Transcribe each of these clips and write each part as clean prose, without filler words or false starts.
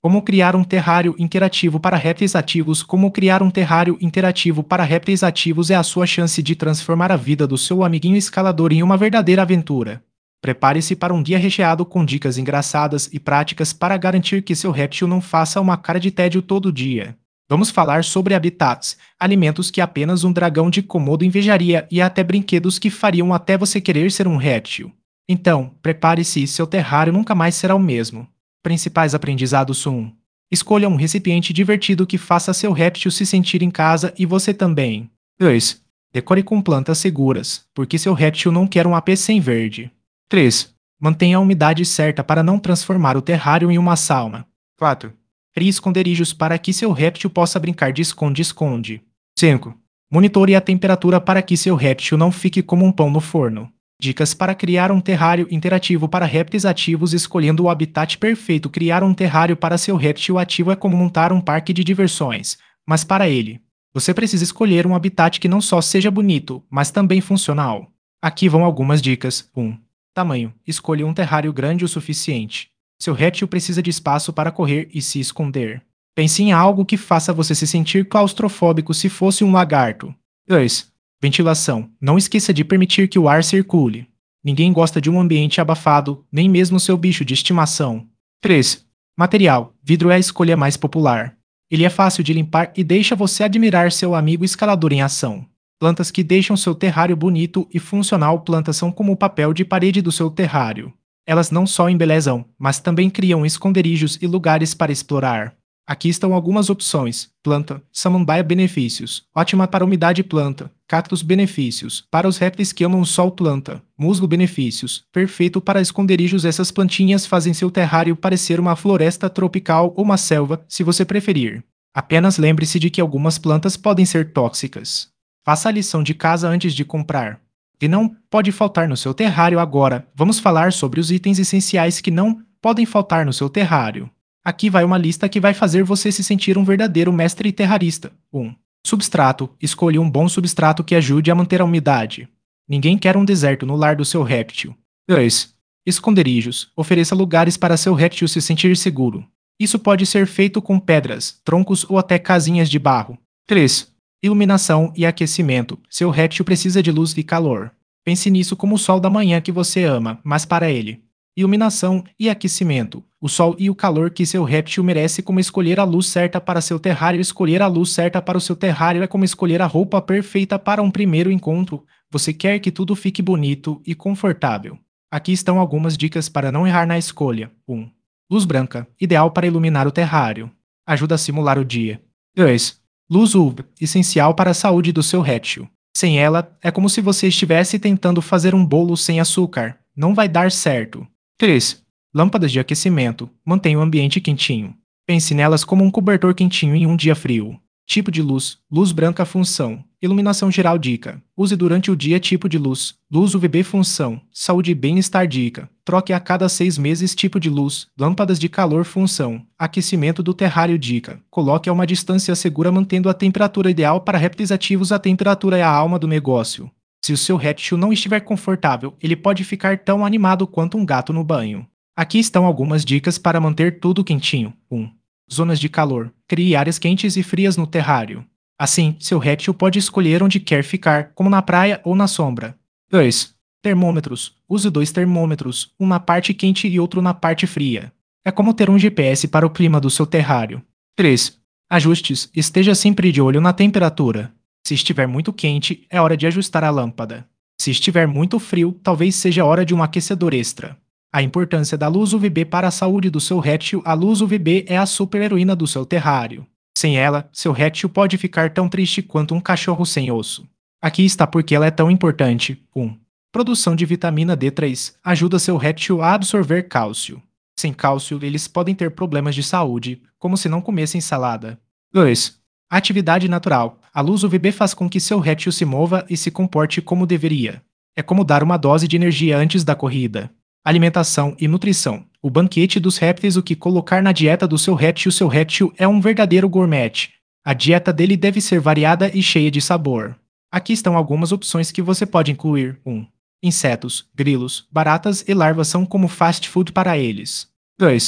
Como criar um terrário interativo para répteis ativos? Como criar um terrário interativo para répteis ativos é a sua chance de transformar a vida do seu amiguinho escalador em uma verdadeira aventura. Prepare-se para um dia recheado com dicas engraçadas e práticas para garantir que seu réptil não faça uma cara de tédio todo dia. Vamos falar sobre habitats, alimentos que apenas um dragão de Komodo invejaria e até brinquedos que fariam até você querer ser um réptil. Então, prepare-se e seu terrário nunca mais será o mesmo. Principais aprendizados 1. Escolha um recipiente divertido que faça seu réptil se sentir em casa e você também. 2. Decore com plantas seguras, porque seu réptil não quer um AP sem verde. 3. Mantenha a umidade certa para não transformar o terrário em uma sauna. 4. Crie esconderijos para que seu réptil possa brincar de esconde-esconde. 5. Monitore a temperatura para que seu réptil não fique como um pão no forno. Dicas para criar um terrário interativo para répteis ativos escolhendo o habitat perfeito. Criar um terrário para seu réptil ativo é como montar um parque de diversões, mas para ele, você precisa escolher um habitat que não só seja bonito, mas também funcional. Aqui vão algumas dicas. 1. Tamanho. Escolha um terrário grande o suficiente. Seu réptil precisa de espaço para correr e se esconder. Pense em algo que faça você se sentir claustrofóbico se fosse um lagarto. 2. Ventilação. Não esqueça de permitir que o ar circule. Ninguém gosta de um ambiente abafado, nem mesmo seu bicho de estimação. 3. Material. Vidro é a escolha mais popular. Ele é fácil de limpar e deixa você admirar seu amigo escalador em ação. Plantas que deixam seu terrário bonito e funcional. Plantas são como o papel de parede do seu terrário. Elas não só embelezam, mas também criam esconderijos e lugares para explorar. Aqui estão algumas opções. Planta, samambaia benefícios, ótima para umidade planta, cactus benefícios, para os répteis que amam o sol planta, musgo benefícios, perfeito para esconderijos. Essas plantinhas fazem seu terrário parecer uma floresta tropical ou uma selva, se você preferir. Apenas lembre-se de que algumas plantas podem ser tóxicas. Faça a lição de casa antes de comprar. E não pode faltar no seu terrário agora. Vamos falar sobre os itens essenciais que não podem faltar no seu terrário. Aqui vai uma lista que vai fazer você se sentir um verdadeiro mestre terrarista. 1. Substrato. Escolha um bom substrato que ajude a manter a umidade. Ninguém quer um deserto no lar do seu réptil. 2. Esconderijos. Ofereça lugares para seu réptil se sentir seguro. Isso pode ser feito com pedras, troncos ou até casinhas de barro. 3. Iluminação e aquecimento. Seu réptil precisa de luz e calor. Pense nisso como o sol da manhã que você ama, mas para ele. Iluminação e aquecimento. O sol e o calor que seu réptil merece. Como escolher a luz certa para seu terrário. Escolher a luz certa para o seu terrário é como escolher a roupa perfeita para um primeiro encontro. Você quer que tudo fique bonito e confortável. Aqui estão algumas dicas para não errar na escolha. 1. Luz branca, ideal para iluminar o terrário. Ajuda a simular o dia. 2. Luz UV, essencial para a saúde do seu réptil. Sem ela, é como se você estivesse tentando fazer um bolo sem açúcar. Não vai dar certo. 3. Lâmpadas de aquecimento. Mantenha o ambiente quentinho. Pense nelas como um cobertor quentinho em um dia frio. Tipo de luz. Luz branca função. Iluminação geral dica. Use durante o dia tipo de luz. Luz UVB função. Saúde e bem-estar dica. Troque a cada 6 meses tipo de luz. Lâmpadas de calor função. Aquecimento do terrário dica. Coloque a uma distância segura mantendo a temperatura ideal para répteis ativos. A temperatura é a alma do negócio. Se o seu réptil não estiver confortável, ele pode ficar tão animado quanto um gato no banho. Aqui estão algumas dicas para manter tudo quentinho. 1. Zonas de calor. Crie áreas quentes e frias no terrário. Assim, seu réptil pode escolher onde quer ficar, como na praia ou na sombra. 2. Termômetros. Use 2 termômetros, um na parte quente e outro na parte fria. É como ter um GPS para o clima do seu terrário. 3. Ajustes. Esteja sempre de olho na temperatura. Se estiver muito quente, é hora de ajustar a lâmpada. Se estiver muito frio, talvez seja hora de um aquecedor extra. A importância da luz UVB para a saúde do seu réptil. A luz UVB é a super-heroína do seu terrário. Sem ela, seu réptil pode ficar tão triste quanto um cachorro sem osso. Aqui está porque ela é tão importante. 1. Produção de vitamina D3. Ajuda seu réptil a absorver cálcio. Sem cálcio, eles podem ter problemas de saúde, como se não comessem salada. 2. Atividade natural. A luz UVB faz com que seu réptil se mova e se comporte como deveria. É como dar uma dose de energia antes da corrida. Alimentação e nutrição. O banquete dos répteis. O que colocar na dieta do seu réptil. Seu réptil é um verdadeiro gourmet. A dieta dele deve ser variada e cheia de sabor. Aqui estão algumas opções que você pode incluir. 1. Insetos, grilos, baratas e larvas são como fast food para eles. 2.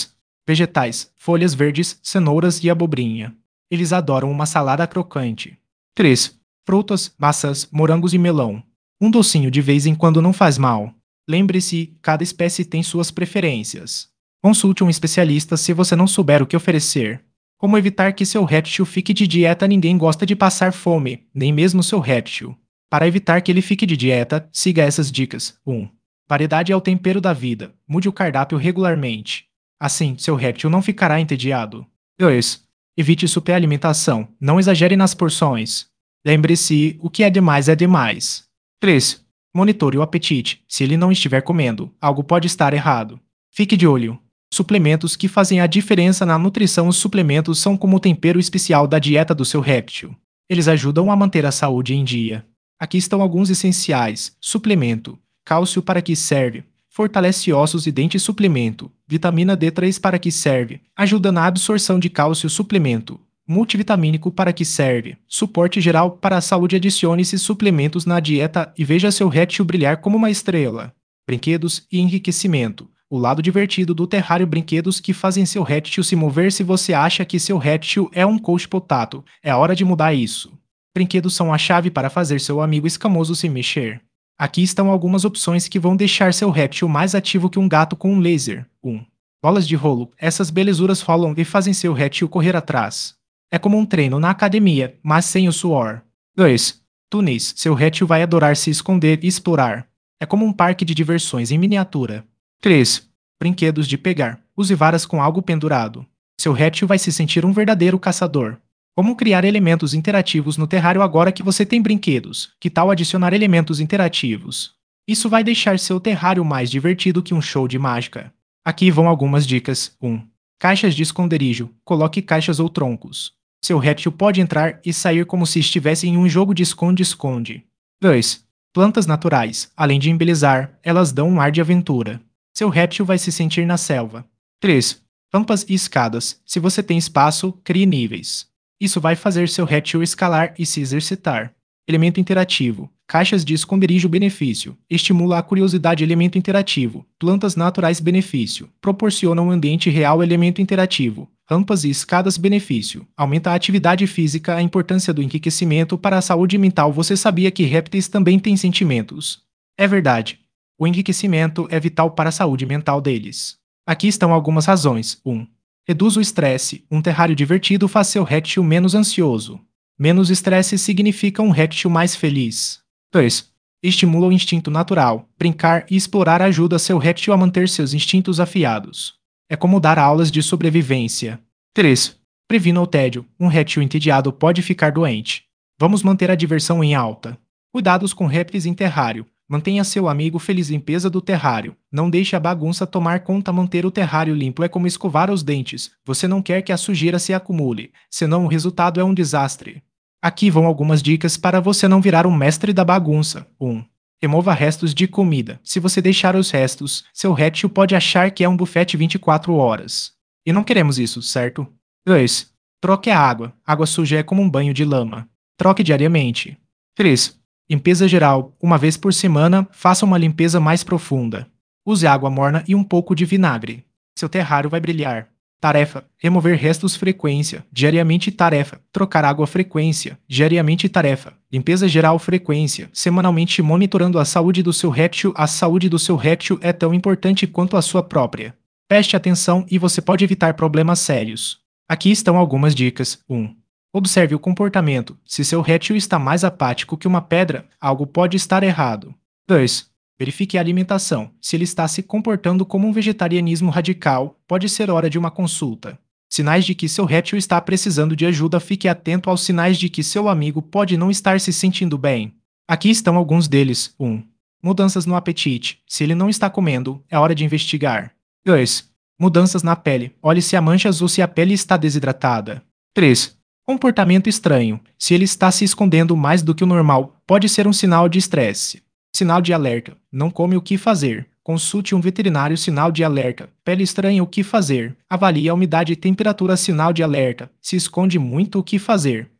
Vegetais: folhas verdes, cenouras e abobrinha. Eles adoram uma salada crocante. 3. Frutas: maçãs, morangos e melão. Um docinho de vez em quando não faz mal. Lembre-se, cada espécie tem suas preferências. Consulte um especialista se você não souber o que oferecer. Como evitar que seu réptil fique de dieta? Ninguém gosta de passar fome, nem mesmo seu réptil. Para evitar que ele fique de dieta, siga essas dicas. 1. Variedade é o tempero da vida. Mude o cardápio regularmente. Assim, seu réptil não ficará entediado. 2. Evite superalimentação. Não exagere nas porções. Lembre-se, o que é demais é demais. 3. Monitore o apetite. Se ele não estiver comendo, algo pode estar errado. Fique de olho. Suplementos que fazem a diferença na nutrição. Os suplementos são como o tempero especial da dieta do seu réptil. Eles ajudam a manter a saúde em dia. Aqui estão alguns essenciais. Suplemento. Cálcio para que serve? Fortalece ossos e dentes. Suplemento. Vitamina D3 para que serve? Ajuda na absorção de cálcio. Suplemento. Multivitamínico para que serve? Suporte geral para a saúde. Adicione esses suplementos na dieta e veja seu réptil brilhar como uma estrela. Brinquedos e enriquecimento. O lado divertido do terrário. Brinquedos que fazem seu réptil se mover. Se você acha que seu réptil é um couch potato, é hora de mudar isso. Brinquedos são a chave para fazer seu amigo escamoso se mexer. Aqui estão algumas opções que vão deixar seu réptil mais ativo que um gato com um laser. 1. Bolas de rolo. Essas belezuras rolam e fazem seu réptil correr atrás. É como um treino na academia, mas sem o suor. 2. Túneis. Seu réptil vai adorar se esconder e explorar. É como um parque de diversões em miniatura. 3. Brinquedos de pegar. Use varas com algo pendurado. Seu réptil vai se sentir um verdadeiro caçador. Como criar elementos interativos no terrário agora que você tem brinquedos? Que tal adicionar elementos interativos? Isso vai deixar seu terrário mais divertido que um show de mágica. Aqui vão algumas dicas. 1. Caixas de esconderijo. Coloque caixas ou troncos. Seu réptil pode entrar e sair como se estivesse em um jogo de esconde-esconde. 2. Plantas naturais. Além de embelezar, elas dão um ar de aventura. Seu réptil vai se sentir na selva. 3. Rampas e escadas. Se você tem espaço, crie níveis. Isso vai fazer seu réptil escalar e se exercitar. Elemento interativo. Caixas de esconderijo. Benefício. Estimula a curiosidade. Elemento interativo. Plantas naturais. Benefício. Proporciona um ambiente real. Elemento interativo. Rampas e escadas. Benefício. Aumenta a atividade física. A importância do enriquecimento para a saúde mental. Você sabia que répteis também têm sentimentos? É verdade. O enriquecimento é vital para a saúde mental deles. Aqui estão algumas razões. 1. Reduz o estresse. Um terrário divertido faz seu réptil menos ansioso. Menos estresse significa um réptil mais feliz. 2. Estimula o instinto natural. Brincar e explorar ajuda seu réptil a manter seus instintos afiados. É como dar aulas de sobrevivência. 3. Previna o tédio. Um réptil entediado pode ficar doente. Vamos manter a diversão em alta. Cuidados com répteis em terrário. Mantenha seu amigo feliz. Limpeza do terrário. Não deixe a bagunça tomar conta. Manter o terrário limpo é como escovar os dentes. Você não quer que a sujeira se acumule, senão o resultado é um desastre. Aqui vão algumas dicas para você não virar um mestre da bagunça. 1. Remova restos de comida. Se você deixar os restos, seu réptil pode achar que é um buffet 24 horas. E não queremos isso, certo? 2. Troque a água. Água suja é como um banho de lama. Troque diariamente. 3. Limpeza geral. Uma vez por semana, faça uma limpeza mais profunda. Use água morna e um pouco de vinagre. Seu terrário vai brilhar. Tarefa: remover restos. Frequência: diariamente. Tarefa: trocar água. Frequência: diariamente. Tarefa: limpeza geral. Frequência: semanalmente. Monitorando a saúde do seu réptil. A saúde do seu réptil é tão importante quanto a sua própria. Preste atenção e você pode evitar problemas sérios. Aqui estão algumas dicas. 1. Observe o comportamento. Se seu réptil está mais apático que uma pedra, algo pode estar errado. 2. Verifique a alimentação. Se ele está se comportando como um vegetarianismo radical, pode ser hora de uma consulta. Sinais de que seu réptil está precisando de ajuda. Fique atento aos sinais de que seu amigo pode não estar se sentindo bem. Aqui estão alguns deles. 1. Mudanças no apetite. Se ele não está comendo, é hora de investigar. 2. Mudanças na pele. Olhe se há manchas ou se a pele está desidratada. 3. Comportamento estranho. Se ele está se escondendo mais do que o normal, pode ser um sinal de estresse. Sinal de alerta. Não come. O que fazer? Consulte um veterinário. Sinal de alerta. Pele estranha. O que fazer? Avalie a umidade e temperatura. Sinal de alerta. Se esconde muito. O que fazer?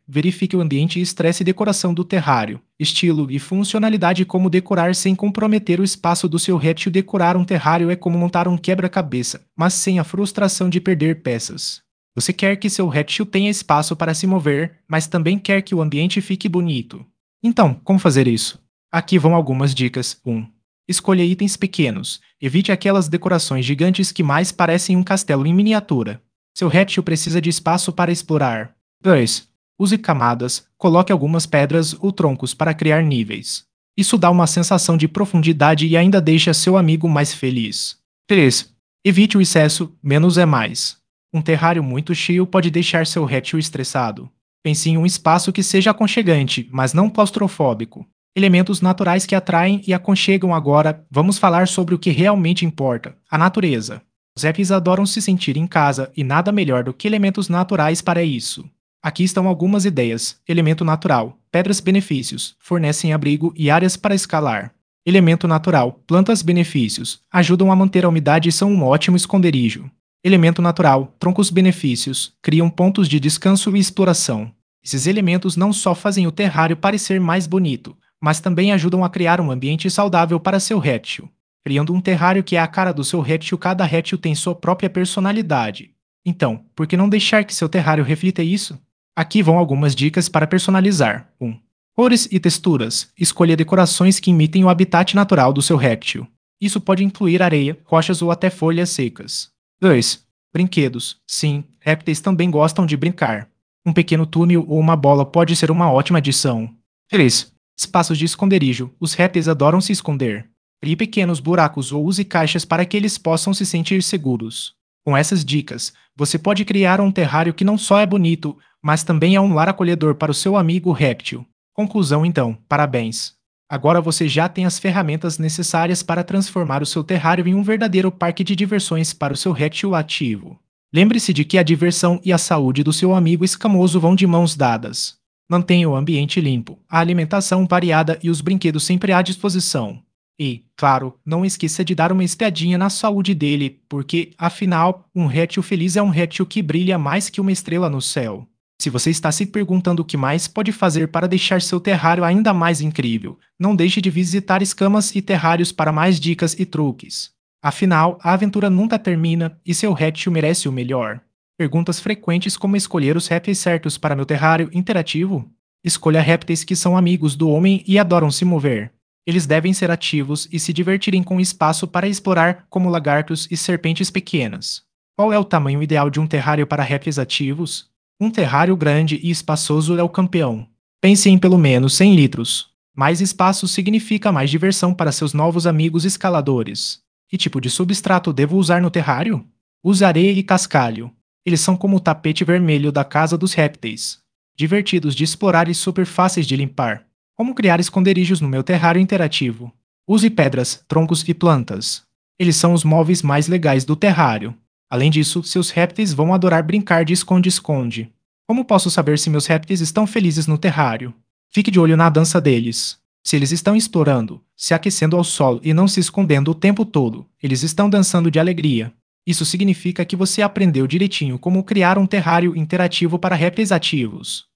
verifique o ambiente e estresse e decoração do terrário, estilo e funcionalidade. Como decorar sem comprometer o espaço do seu réptil. Decorar um terrário é como montar um quebra-cabeça, mas sem a frustração de perder peças. Você quer que seu réptil tenha espaço para se mover, mas também quer que o ambiente fique bonito. Então, como fazer isso? Aqui vão algumas dicas. 1. Escolha itens pequenos. Evite aquelas decorações gigantes que mais parecem um castelo em miniatura. Seu réptil precisa de espaço para explorar. 2. Use camadas. Coloque algumas pedras ou troncos para criar níveis. Isso dá uma sensação de profundidade e ainda deixa seu amigo mais feliz. 3. Evite o excesso, menos é mais. Um terrário muito cheio pode deixar seu réptil estressado. Pense em um espaço que seja aconchegante, mas não claustrofóbico. Elementos naturais que atraem e aconchegam. Agora, vamos falar sobre o que realmente importa: a natureza. Os répteis adoram se sentir em casa e nada melhor do que elementos naturais para isso. Aqui estão algumas ideias. Elemento natural: pedras. Benefícios: fornecem abrigo e áreas para escalar. Elemento natural: plantas. Benefícios: ajudam a manter a umidade e são um ótimo esconderijo. Elemento natural: troncos. Benefícios: criam pontos de descanso e exploração. Esses elementos não só fazem o terrário parecer mais bonito, mas também ajudam a criar um ambiente saudável para seu réptil. Criando um terrário que é a cara do seu réptil. Cada réptil tem sua própria personalidade. Então, por que não deixar que seu terrário reflita isso? Aqui vão algumas dicas para personalizar. 1. Cores e texturas. Escolha decorações que imitem o habitat natural do seu réptil. Isso pode incluir areia, rochas ou até folhas secas. 2. Brinquedos. Sim, répteis também gostam de brincar. Um pequeno túnel ou uma bola pode ser uma ótima adição. 3. Espaços de esconderijo. Os répteis adoram se esconder. Crie pequenos buracos ou use caixas para que eles possam se sentir seguros. Com essas dicas, você pode criar um terrário que não só é bonito, mas também é um lar acolhedor para o seu amigo réptil. Conclusão então, parabéns! Agora você já tem as ferramentas necessárias para transformar o seu terrário em um verdadeiro parque de diversões para o seu réptil ativo. Lembre-se de que a diversão e a saúde do seu amigo escamoso vão de mãos dadas. Mantenha o ambiente limpo, a alimentação variada e os brinquedos sempre à disposição. E, claro, não esqueça de dar uma espiadinha na saúde dele, porque, afinal, um réptil feliz é um réptil que brilha mais que uma estrela no céu. Se você está se perguntando o que mais pode fazer para deixar seu terrário ainda mais incrível, não deixe de visitar Escamas e Terrários para mais dicas e truques. Afinal, a aventura nunca termina e seu réptil merece o melhor. Perguntas frequentes: como escolher os répteis certos para meu terrário interativo? Escolha répteis que são amigos do homem e adoram se mover. Eles devem ser ativos e se divertirem com espaço para explorar, como lagartos e serpentes pequenas. Qual é o tamanho ideal de um terrário para répteis ativos? Um terrário grande e espaçoso é o campeão. Pense em pelo menos 100 litros. Mais espaço significa mais diversão para seus novos amigos escaladores. Que tipo de substrato devo usar no terrário? Use areia e cascalho. Eles são como o tapete vermelho da casa dos répteis. Divertidos de explorar e super fáceis de limpar. Como criar esconderijos no meu terrário interativo? Use pedras, troncos e plantas. Eles são os móveis mais legais do terrário. Além disso, seus répteis vão adorar brincar de esconde-esconde. Como posso saber se meus répteis estão felizes no terrário? Fique de olho na dança deles. Se eles estão explorando, se aquecendo ao sol e não se escondendo o tempo todo, eles estão dançando de alegria. Isso significa que você aprendeu direitinho como criar um terrário interativo para répteis ativos.